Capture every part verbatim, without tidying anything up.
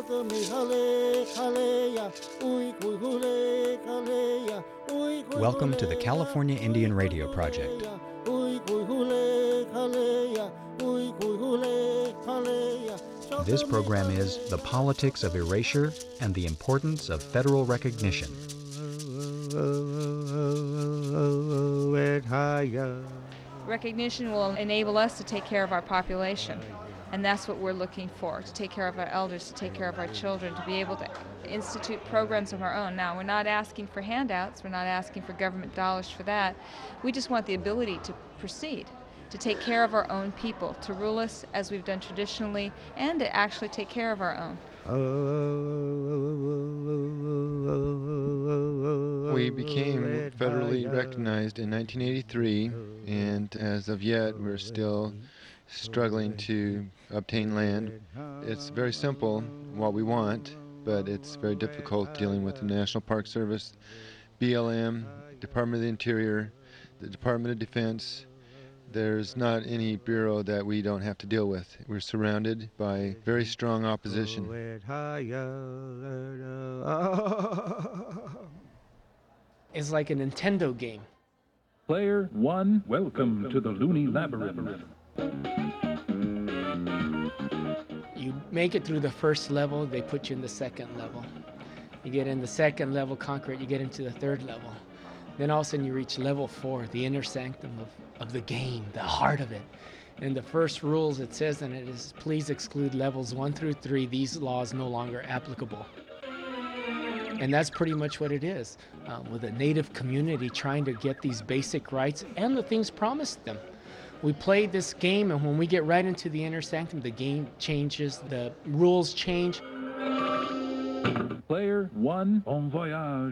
Welcome to the California Indian Radio Project. This program is The Politics of Erasure and the Importance of Federal Recognition. Recognition will enable us to take care of our population, and that's what we're looking for, to take care of our elders, to take care of our children, to be able to institute programs of our own. Now, we're not asking for handouts, we're not asking for government dollars for that. We just want the ability to proceed, to take care of our own people, to rule us as we've done traditionally, and to actually take care of our own. We became federally recognized in nineteen eighty-three, and as of yet, we're still struggling to obtain land. It's very simple, what we want, but it's very difficult dealing with the National Park Service, B L M, Department of the Interior, the Department of Defense. There's not any bureau that we don't have to deal with. We're surrounded by very strong opposition. It's like a Nintendo game. Player one, welcome to the Looney Labyrinth. You make it through the first level, they put you in the second level. You get in the second level, conquer it, you get into the third level. Then all of a sudden you reach level four, the inner sanctum of, of the game, the heart of it. And the first rules it says in it is, please exclude levels one through three, these laws no longer applicable. And that's pretty much what it is, uh, with a native community trying to get these basic rights and the things promised them. We played this game, and when we get right into the inner sanctum, the game changes, the rules change. Player one, bon voyage.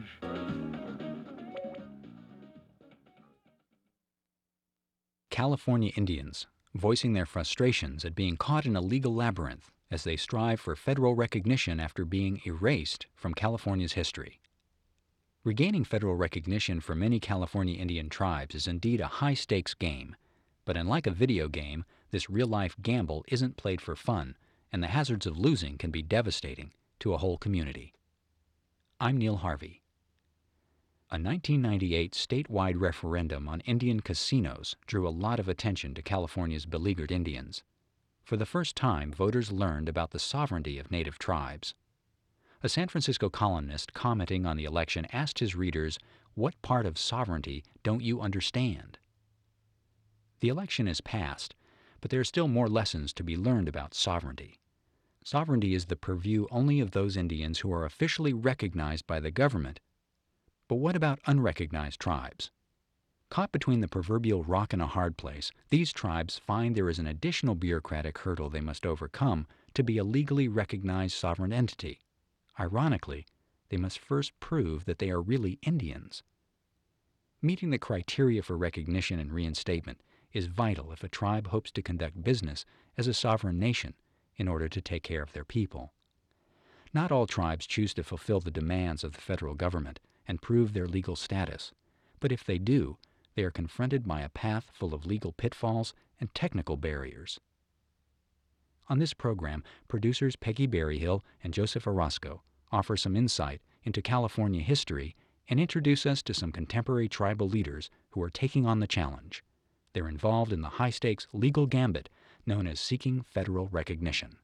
California Indians, voicing their frustrations at being caught in a legal labyrinth as they strive for federal recognition after being erased from California's history. Regaining federal recognition for many California Indian tribes is indeed a high-stakes game, but unlike a video game, this real-life gamble isn't played for fun, and the hazards of losing can be devastating to a whole community. I'm Neil Harvey. A nineteen ninety-eight statewide referendum on Indian casinos drew a lot of attention to California's beleaguered Indians. For the first time, voters learned about the sovereignty of native tribes. A San Francisco columnist commenting on the election asked his readers, "What part of sovereignty don't you understand?" The election is past, but there are still more lessons to be learned about sovereignty. Sovereignty is the purview only of those Indians who are officially recognized by the government. But what about unrecognized tribes? Caught between the proverbial rock and a hard place, these tribes find there is an additional bureaucratic hurdle they must overcome to be a legally recognized sovereign entity. Ironically, they must first prove that they are really Indians. Meeting the criteria for recognition and reinstatement is vital if a tribe hopes to conduct business as a sovereign nation in order to take care of their people. Not all tribes choose to fulfill the demands of the federal government and prove their legal status, but if they do, they are confronted by a path full of legal pitfalls and technical barriers. On this program, producers Peggy Berryhill and Joseph Orozco offer some insight into California history and introduce us to some contemporary tribal leaders who are taking on the challenge. They're involved in the high-stakes legal gambit known as seeking federal recognition.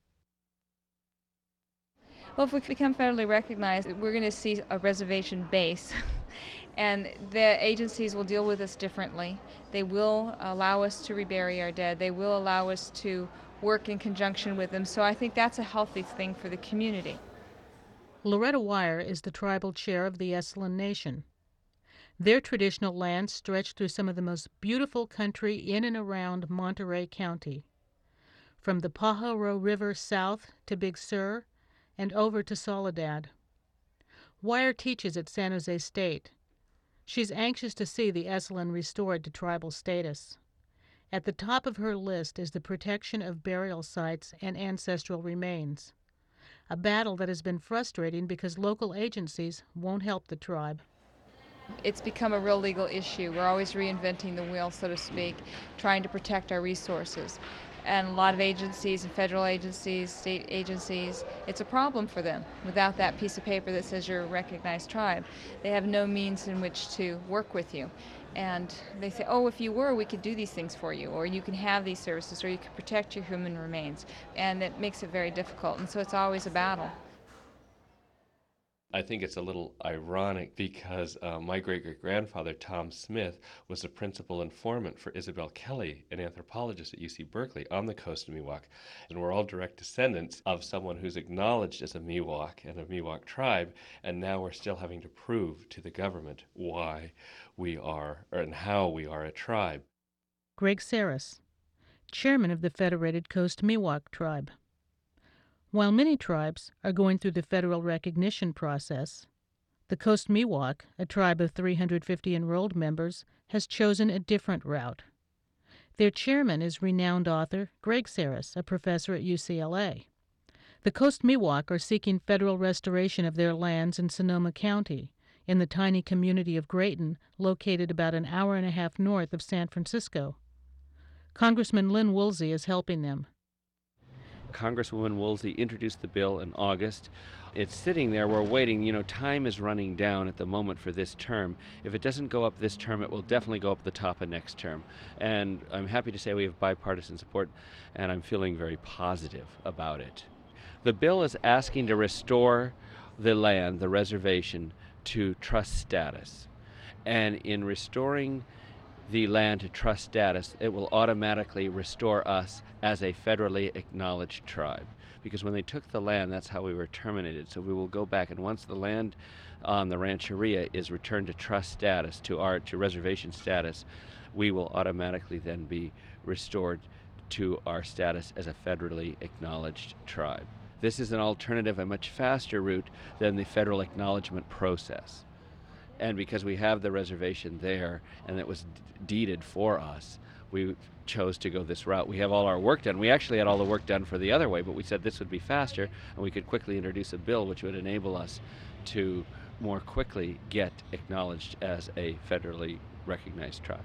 Well, if we become federally recognized, we're going to see a reservation base, and the agencies will deal with us differently. They will allow us to rebury our dead. They will allow us to work in conjunction with them. So I think that's a healthy thing for the community. Loretta Wire is the tribal chair of the Esalen Nation. Their traditional lands stretch through some of the most beautiful country in and around Monterey County. From the Pajaro River south to Big Sur, and over to Soledad. Wire teaches at San Jose State. She's anxious to see the Esalen restored to tribal status. At the top of her list is the protection of burial sites and ancestral remains, a battle that has been frustrating because local agencies won't help the tribe. It's become a real legal issue. We're always reinventing the wheel, so to speak, trying to protect our resources. and a lot of agencies and federal agencies, state agencies, it's a problem for them. Without that piece of paper that says you're a recognized tribe, they have no means in which to work with you. And they say, oh, if you were, we could do these things for you, or you can have these services, or you can protect your human remains. And it makes it very difficult, and so it's always a battle. I think it's a little ironic because uh, my great-great-grandfather, Tom Smith, was the principal informant for Isabel Kelly, an anthropologist at U C Berkeley on the coast of Miwok. And we're all direct descendants of someone who's acknowledged as a Miwok and a Miwok tribe, and now we're still having to prove to the government why we are, or, and how we are a tribe. Greg Saris, chairman of the Federated Coast Miwok Tribe. While many tribes are going through the federal recognition process, the Coast Miwok, a tribe of three hundred fifty enrolled members, has chosen a different route. Their chairman is renowned author Greg Saris, a professor at U C L A. The Coast Miwok are seeking federal restoration of their lands in Sonoma County, in the tiny community of Grayton, located about an hour and a half north of San Francisco. Congressman Lynn Woolsey is helping them. Congresswoman Woolsey introduced the bill in August. It's sitting there, we're waiting. You know, time is running down at the moment for this term. If it doesn't go up this term, it will definitely go up the top of next term. And I'm happy to say we have bipartisan support, and I'm feeling very positive about it. The bill is asking to restore the land, the reservation, to trust status. And in restoring the land to trust status, it will automatically restore us as a federally acknowledged tribe. Because when they took the land, that's how we were terminated. So we will go back, and once the land on the Rancheria is returned to trust status, to our to reservation status, we will automatically then be restored to our status as a federally acknowledged tribe. This is an alternative, a much faster route than the federal acknowledgement process. And because we have the reservation there and it was deeded for us, we chose to go this route. We have all our work done. We actually had all the work done for the other way, but we said this would be faster and we could quickly introduce a bill which would enable us to more quickly get acknowledged as a federally recognized tribe.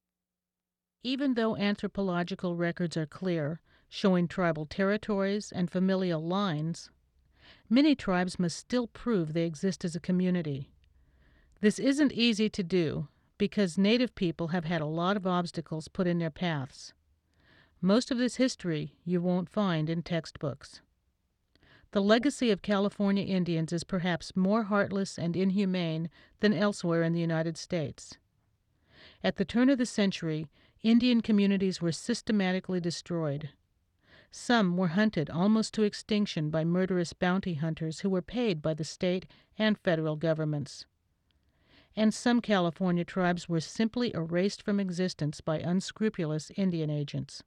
Even though anthropological records are clear, showing tribal territories and familial lines, many tribes must still prove they exist as a community. This isn't easy to do because Native people have had a lot of obstacles put in their paths. Most of this history you won't find in textbooks. The legacy of California Indians is perhaps more heartless and inhumane than elsewhere in the United States. At the turn of the century, Indian communities were systematically destroyed. Some were hunted almost to extinction by murderous bounty hunters who were paid by the state and federal governments. And some California tribes were simply erased from existence by unscrupulous Indian agents.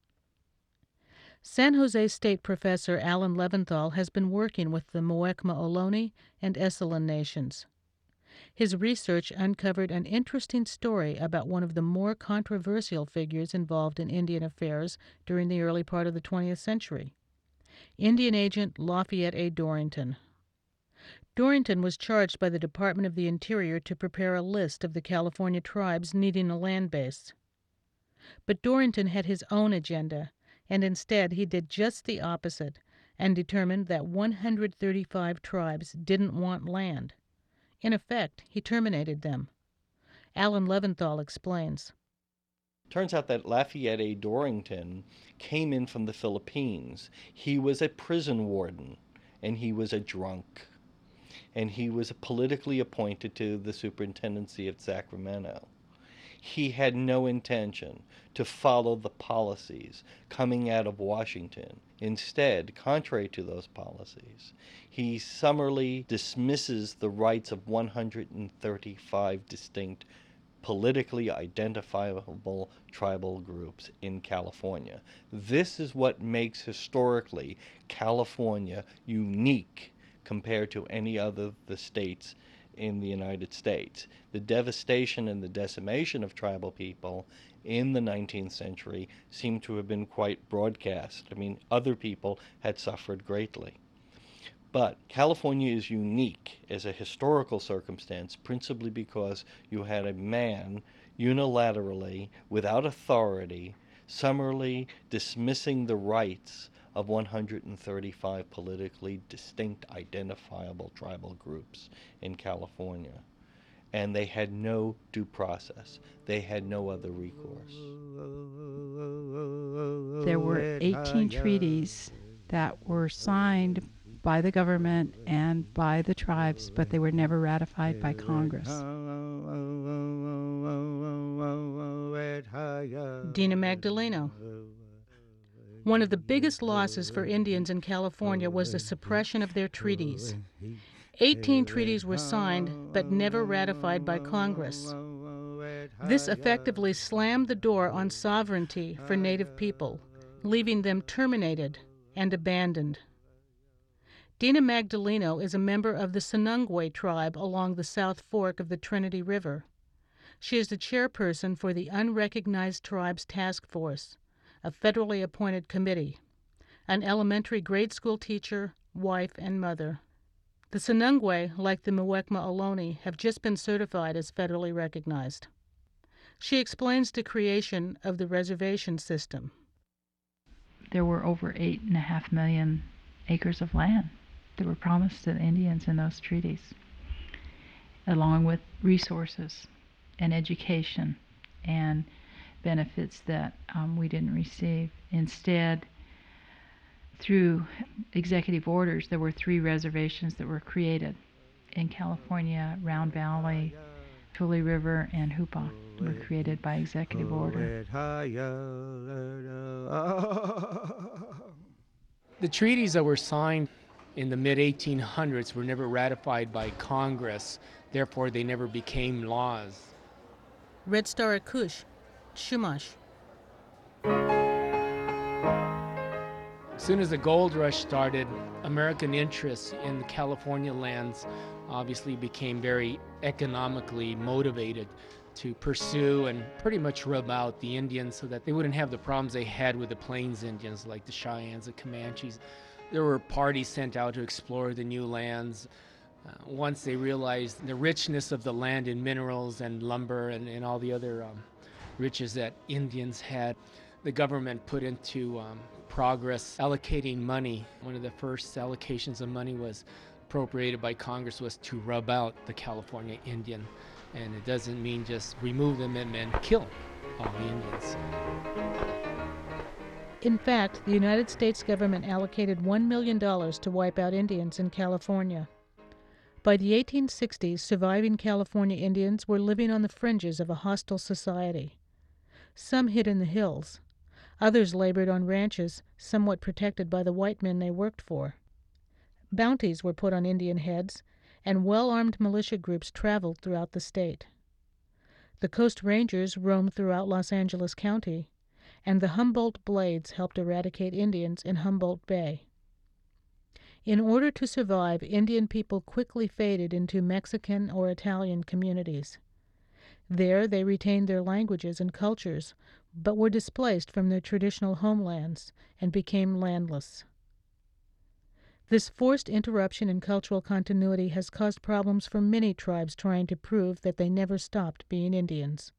San Jose State professor Alan Leventhal has been working with the Muwekma Ohlone and Esselen nations. His research uncovered an interesting story about one of the more controversial figures involved in Indian affairs during the early part of the twentieth century, Indian agent Lafayette A. Dorrington. Dorrington was charged by the Department of the Interior to prepare a list of the California tribes needing a land base. But Dorrington had his own agenda, and instead he did just the opposite and determined that one hundred thirty-five tribes didn't want land. In effect, he terminated them. Alan Leventhal explains. Turns out that Lafayette A. Dorrington came in from the Philippines. He was a prison warden, and he was a drunk. And he was politically appointed to the superintendency of Sacramento. He had no intention to follow the policies coming out of Washington. Instead, contrary to those policies, he summarily dismisses the rights of one hundred thirty-five distinct politically identifiable tribal groups in California. This is what makes historically California unique compared to any other of the states in the United States. The devastation and the decimation of tribal people in the nineteenth century seem to have been quite broadcast. I mean, other people had suffered greatly. But California is unique as a historical circumstance, principally because you had a man unilaterally, without authority, summarily dismissing the rights of one hundred thirty-five politically distinct, identifiable tribal groups in California. And they had no due process. They had no other recourse. There were eighteen treaties that were signed by the government and by the tribes, but they were never ratified by Congress. Dina Magdaleno. One of the biggest losses for Indians in California was the suppression of their treaties. Eighteen treaties were signed, but never ratified by Congress. This effectively slammed the door on sovereignty for Native people, leaving them terminated and abandoned. Dina Magdaleno is a member of the Sinungwe tribe along the South Fork of the Trinity River. She is the chairperson for the Unrecognized Tribes Task Force, a federally appointed committee, an elementary grade school teacher, wife, and mother. The Sinungwe, like the Muwekma Ohlone, have just been certified as federally recognized. She explains the creation of the reservation system. There were over eight and a half million acres of land that were promised to the Indians in those treaties, along with resources and education and benefits that um, we didn't receive. Instead, through executive orders, there were three reservations that were created in California: Round Valley, Tule River, and Hupa were created by executive order. The treaties that were signed in the mid eighteen hundreds were never ratified by Congress, therefore they never became laws. Red Star Akush, Chumash. As soon as the gold rush started, American interests in the California lands obviously became very economically motivated to pursue and pretty much rub out the Indians so that they wouldn't have the problems they had with the Plains Indians like the Cheyennes and Comanches. There were parties sent out to explore the new lands. Uh, once they realized the richness of the land in minerals and lumber and, and all the other um, riches that Indians had, the government put into um, progress allocating money. One of the first allocations of money was appropriated by Congress was to rub out the California Indian. And it doesn't mean just remove them, it meant kill all the Indians. In fact, the United States government allocated one million dollars to wipe out Indians in California. By the eighteen sixties, surviving California Indians were living on the fringes of a hostile society. Some hid in the hills. Others labored on ranches, somewhat protected by the white men they worked for. Bounties were put on Indian heads, and well-armed militia groups traveled throughout the state. The Coast Rangers roamed throughout Los Angeles County, and the Humboldt Blades helped eradicate Indians in Humboldt Bay. In order to survive, Indian people quickly faded into Mexican or Italian communities. There they retained their languages and cultures, but were displaced from their traditional homelands and became landless. This forced interruption in cultural continuity has caused problems for many tribes trying to prove that they never stopped being Indians.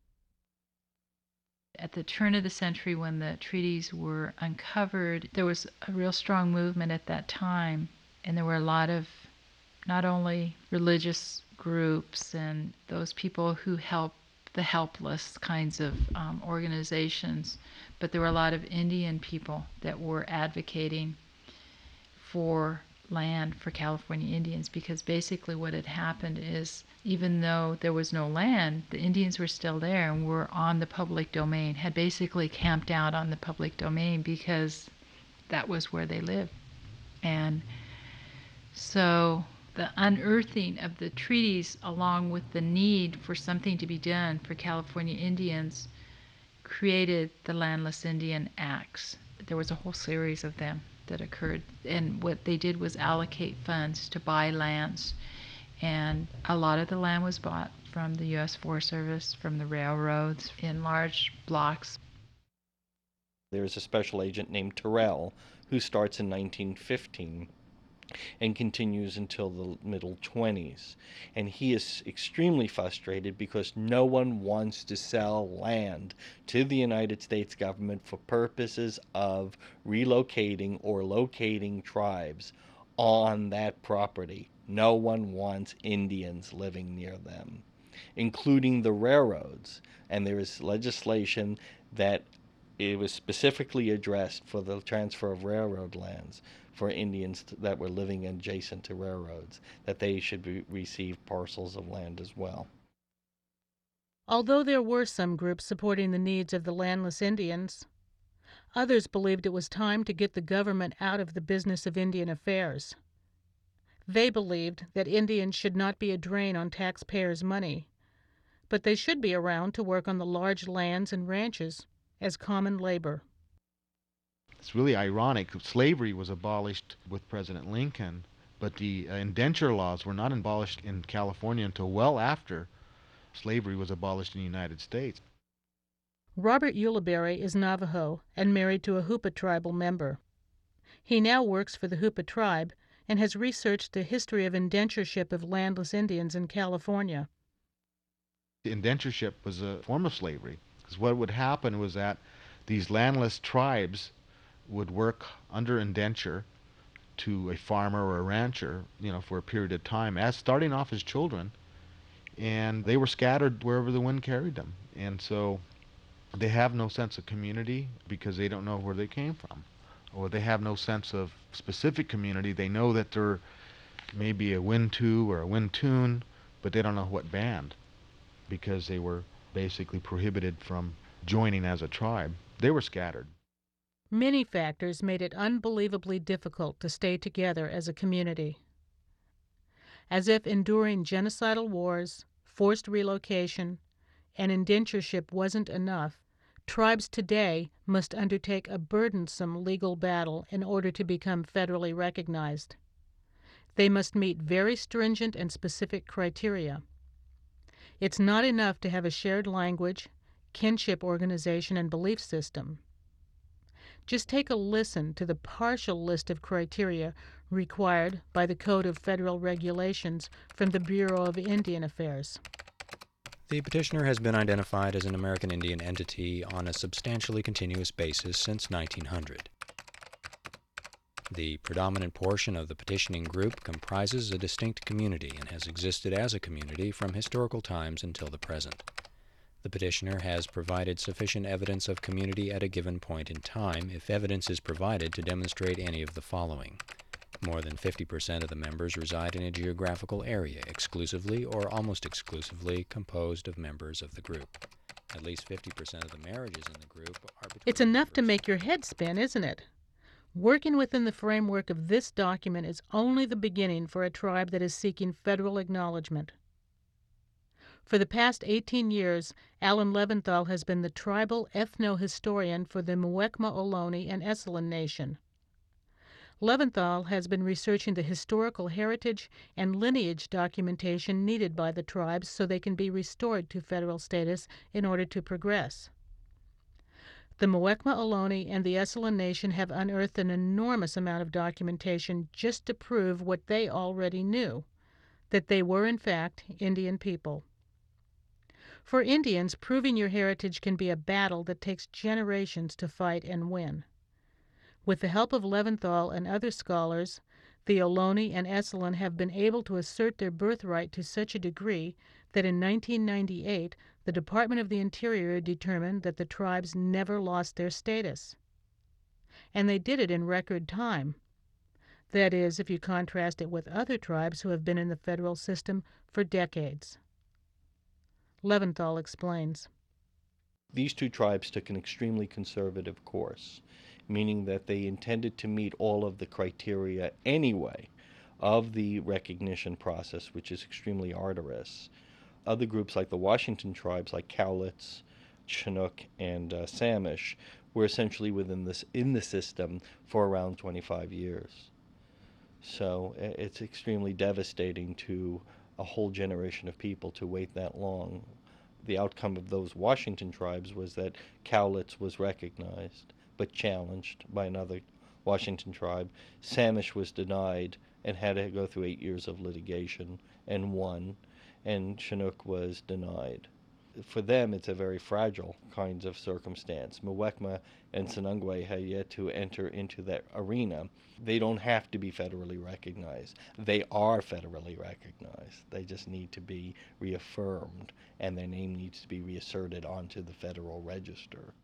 At the turn of the century, when the treaties were uncovered, there was a real strong movement at that time, and there were a lot of not only religious groups and those people who help the helpless kinds of um, organizations, but there were a lot of Indian people that were advocating for land for California Indians, because basically what had happened is, even though there was no land, the Indians were still there and were on the public domain, had basically camped out on the public domain because that was where they lived. And so the unearthing of the treaties, along with the need for something to be done for California Indians, created the Landless Indian Acts. There was a whole series of them that occurred, and what they did was allocate funds to buy lands, and a lot of the land was bought from the U S Forest Service, from the railroads, in large blocks. There's a special agent named Terrell who starts in nineteen fifteen and continues until the middle twenties. And he is extremely frustrated because no one wants to sell land to the United States government for purposes of relocating or locating tribes on that property. No one wants Indians living near them, including the railroads. And there is legislation that it was specifically addressed for the transfer of railroad lands for Indians that were living adjacent to railroads, that they should be, receive parcels of land as well. Although there were some groups supporting the needs of the landless Indians, others believed it was time to get the government out of the business of Indian affairs. They believed that Indians should not be a drain on taxpayers' money, but they should be around to work on the large lands and ranches as common labor. It's really ironic. Slavery was abolished with President Lincoln, but the uh, indenture laws were not abolished in California until well after slavery was abolished in the United States. Robert Ulibarri is Navajo and married to a Hoopa tribal member. He now works for the Hoopa tribe and has researched the history of indentureship of landless Indians in California. The indentureship was a form of slavery, because what would happen was that these landless tribes would work under indenture to a farmer or a rancher, you know, for a period of time, as starting off as children, and they were scattered wherever the wind carried them. And so they have no sense of community because they don't know where they came from, or they have no sense of specific community. They know that they're maybe a Wintu or a Wintun, but they don't know what band, because they were basically prohibited from joining as a tribe. They were scattered. Many factors made it unbelievably difficult to stay together as a community. As if enduring genocidal wars, forced relocation, and indentureship wasn't enough, tribes today must undertake a burdensome legal battle in order to become federally recognized. They must meet very stringent and specific criteria. It's not enough to have a shared language, kinship organization, and belief system. Just take a listen to the partial list of criteria required by the Code of Federal Regulations from the Bureau of Indian Affairs. The petitioner has been identified as an American Indian entity on a substantially continuous basis since nineteen hundred. The predominant portion of the petitioning group comprises a distinct community and has existed as a community from historical times until the present. The petitioner has provided sufficient evidence of community at a given point in time if evidence is provided to demonstrate any of the following. More than fifty percent of the members reside in a geographical area exclusively or almost exclusively composed of members of the group. At least fifty percent of the marriages in the group are between It's enough members. to make your head spin, isn't it? Working within the framework of this document is only the beginning for a tribe that is seeking federal acknowledgement. For the past eighteen years, Alan Leventhal has been the tribal ethno-historian for the Muwekma Ohlone and Esselen Nation. Leventhal has been researching the historical heritage and lineage documentation needed by the tribes so they can be restored to federal status in order to progress. The Muwekma Ohlone and the Esselen Nation have unearthed an enormous amount of documentation just to prove what they already knew, that they were in fact Indian people. For Indians, proving your heritage can be a battle that takes generations to fight and win. With the help of Leventhal and other scholars, the Ohlone and Esselen have been able to assert their birthright to such a degree that in nineteen ninety-eight, the Department of the Interior determined that the tribes never lost their status. And they did it in record time. That is, if you contrast it with other tribes who have been in the federal system for decades. Leventhal explains. These two tribes took an extremely conservative course, meaning that they intended to meet all of the criteria anyway of the recognition process, which is extremely arduous. Other groups like the Washington tribes, like Cowlitz, Chinook, and uh, Samish, were essentially within this in the system for around twenty-five years. So it's extremely devastating to a whole generation of people to wait that long. The outcome of those Washington tribes was that Cowlitz was recognized but challenged by another Washington tribe. Samish was denied and had to go through eight years of litigation and won, and Chinook was denied. For them, it's a very fragile kinds of circumstance. Muwekma and Sinanguay have yet to enter into that arena. They don't have to be federally recognized. They are federally recognized. They just need to be reaffirmed, and their name needs to be reasserted onto the Federal Register.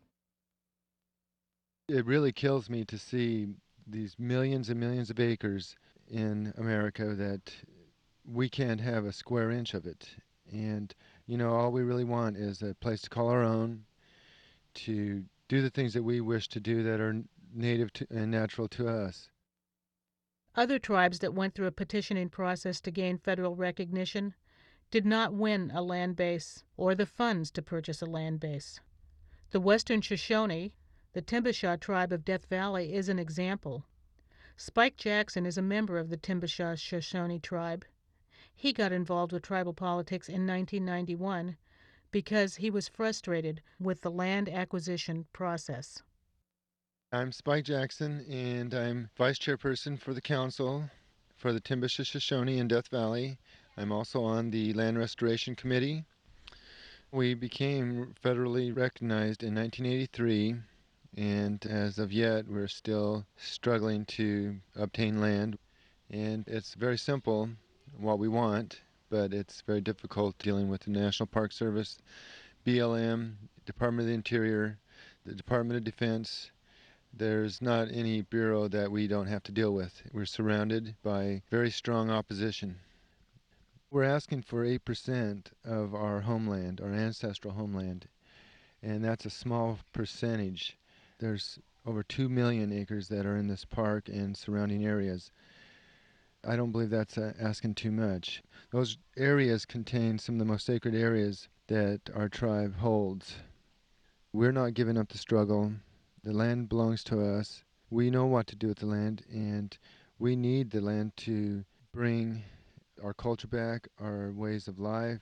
It really kills me to see these millions and millions of acres in America that we can't have a square inch of it. And you know, all we really want is a place to call our own, to do the things that we wish to do that are native to, and natural to us. Other tribes that went through a petitioning process to gain federal recognition did not win a land base or the funds to purchase a land base. The Western Shoshone, the Timbisha tribe of Death Valley, is an example. Spike Jackson is a member of the Timbisha Shoshone tribe. He got involved with tribal politics in nineteen ninety-one because he was frustrated with the land acquisition process. I'm Spike Jackson, and I'm vice chairperson for the council for the Timbisha Shoshone in Death Valley. I'm also on the Land Restoration Committee. We became federally recognized in nineteen eighty-three, and as of yet, we're still struggling to obtain land. And it's very simple what we want, but it's very difficult dealing with the National Park Service, B L M, Department of the Interior, the Department of Defense. There's not any bureau that we don't have to deal with. We're surrounded by very strong opposition. We're asking for eight percent of our homeland, our ancestral homeland, and that's a small percentage. There's over two million acres that are in this park and surrounding areas. I don't believe that's uh, asking too much. Those areas contain some of the most sacred areas that our tribe holds. We're not giving up the struggle. The land belongs to us. We know what to do with the land, and we need the land to bring our culture back, our ways of life.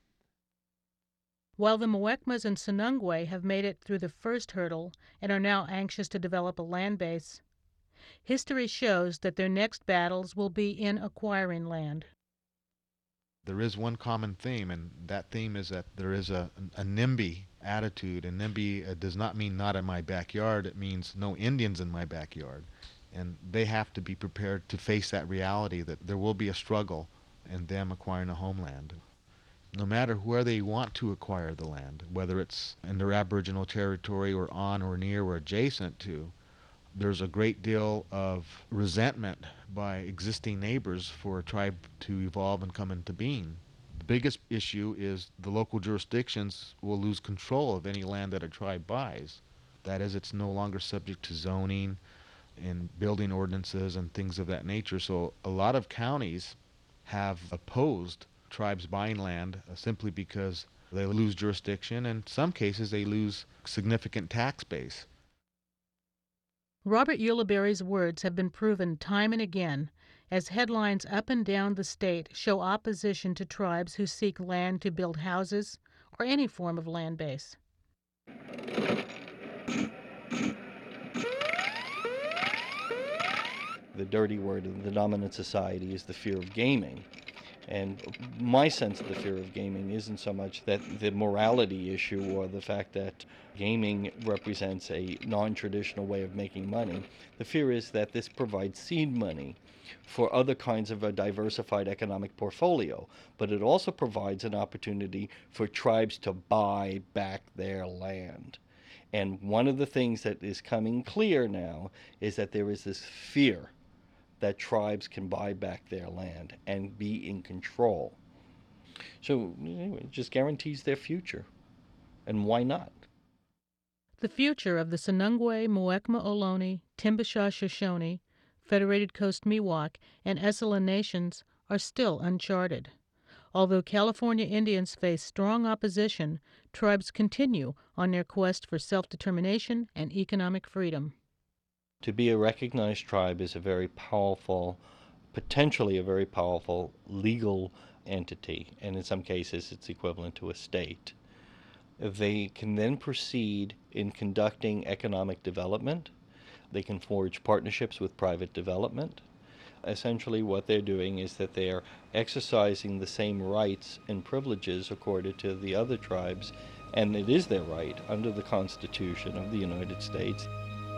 While the Muwekmas and Sinanguay have made it through the first hurdle and are now anxious to develop a land base, history shows that their next battles will be in acquiring land. There is one common theme, and that theme is that there is a, a NIMBY attitude. And NIMBY uh, does not mean not in my backyard. It means no Indians in my backyard. And they have to be prepared to face that reality that there will be a struggle in them acquiring a homeland. No matter where they want to acquire the land, whether it's in their Aboriginal territory or on or near or adjacent to, there's a great deal of resentment by existing neighbors for a tribe to evolve and come into being. The biggest issue is the local jurisdictions will lose control of any land that a tribe buys. That is, it's no longer subject to zoning and building ordinances and things of that nature. So a lot of counties have opposed tribes buying land uh, simply because they lose jurisdiction, and in some cases they lose significant tax base. Robert Ulibarri's words have been proven time and again as headlines up and down the state show opposition to tribes who seek land to build houses or any form of land base. The dirty word in the dominant society is the fear of gaming. And my sense of the fear of gaming isn't so much that the morality issue or the fact that gaming represents a non-traditional way of making money. The fear is that this provides seed money for other kinds of a diversified economic portfolio, but it also provides an opportunity for tribes to buy back their land. And one of the things that is coming clear now is that there is this fear that tribes can buy back their land and be in control. So anyway, it just guarantees their future. And why not? The future of the Sinanguay, Muwekma Ohlone, Timbisha Shoshone, Federated Coast Miwok, and Esselen nations are still uncharted. Although California Indians face strong opposition, tribes continue on their quest for self-determination and economic freedom. To be a recognized tribe is a very powerful, potentially a very powerful legal entity, and in some cases it's equivalent to a state. They can then proceed in conducting economic development. They can forge partnerships with private development. Essentially what they're doing is that they're exercising the same rights and privileges accorded to the other tribes, and it is their right under the Constitution of the United States.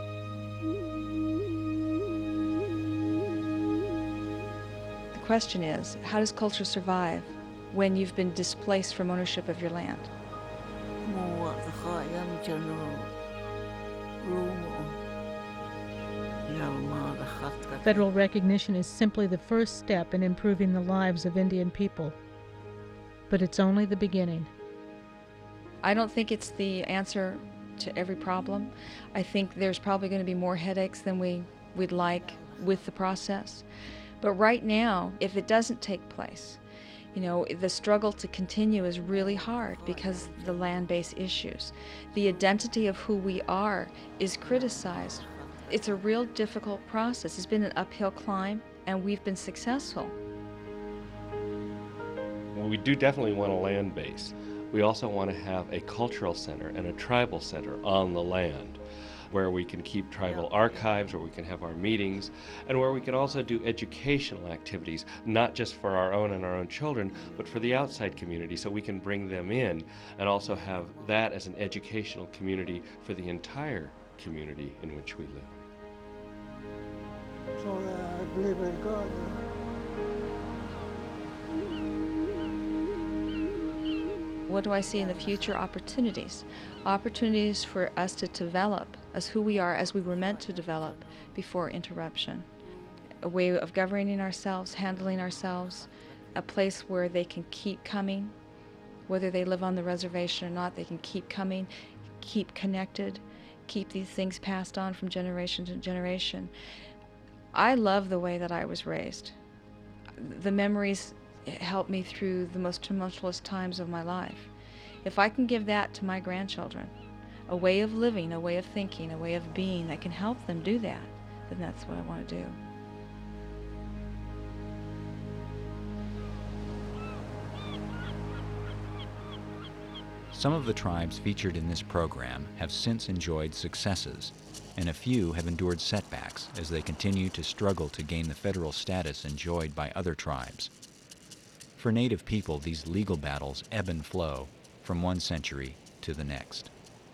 The question is, how does culture survive when you've been displaced from ownership of your land? Federal recognition is simply the first step in improving the lives of Indian people. But it's only the beginning. I don't think it's the answer to every problem. I think there's probably going to be more headaches than we, we'd like with the process. But right now, if it doesn't take place, you know, the struggle to continue is really hard because of the land-based issues. The identity of who we are is criticized. It's a real difficult process. It's been an uphill climb, and we've been successful. Well, we do definitely want a land base. We also want to have a cultural center and a tribal center on the land where we can keep tribal archives, where we can have our meetings, and where we can also do educational activities, not just for our own and our own children, but for the outside community, so we can bring them in and also have that as an educational community for the entire community in which we live. So uh, I believe in God. What do I see in the future? Opportunities. Opportunities for us to develop as who we are, as we were meant to develop before interruption. A way of governing ourselves, handling ourselves, a place where they can keep coming, whether they live on the reservation or not, they can keep coming, keep connected, keep these things passed on from generation to generation. I love the way that I was raised. The memories helped me through the most tumultuous times of my life. If I can give that to my grandchildren, a way of living, a way of thinking, a way of being that can help them do that, then that's what I want to do. Some of the tribes featured in this program have since enjoyed successes, and a few have endured setbacks as they continue to struggle to gain the federal status enjoyed by other tribes. For Native people, these legal battles ebb and flow from one century to the next.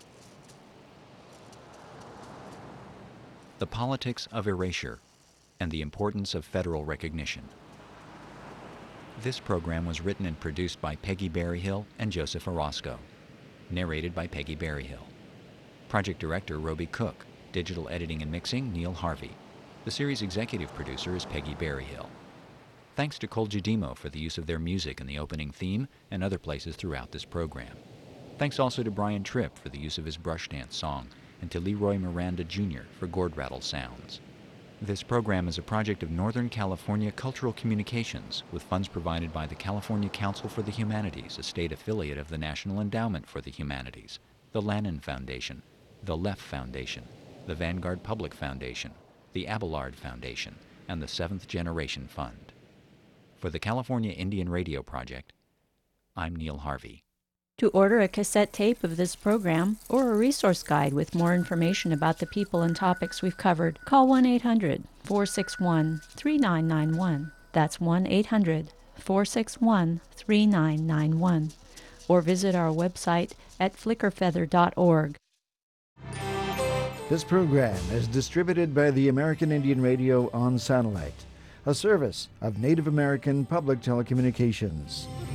The politics of erasure and the importance of federal recognition. This program was written and produced by Peggy Berryhill and Joseph Orozco. Narrated by Peggy Berryhill. Project Director Roby Cook. Digital editing and mixing Neil Harvey. The series executive producer is Peggy Berryhill. Thanks to Koljadimo for the use of their music in the opening theme and other places throughout this program. Thanks also to Brian Tripp for the use of his brush dance song, and to Leroy Miranda Junior for gourd rattle sounds. This program is a project of Northern California Cultural Communications with funds provided by the California Council for the Humanities, a state affiliate of the National Endowment for the Humanities, the Lannan Foundation, the Leff Foundation, the Vanguard Public Foundation, the Abelard Foundation, and the Seventh Generation Fund. For the California Indian Radio Project, I'm Neil Harvey. To order a cassette tape of this program or a resource guide with more information about the people and topics we've covered, call one eight hundred, four six one, three nine nine one. That's one eight hundred, four six one, three nine nine one. Or visit our website at flicker feather dot org. This program is distributed by the American Indian Radio on satellite, a service of Native American Public Telecommunications.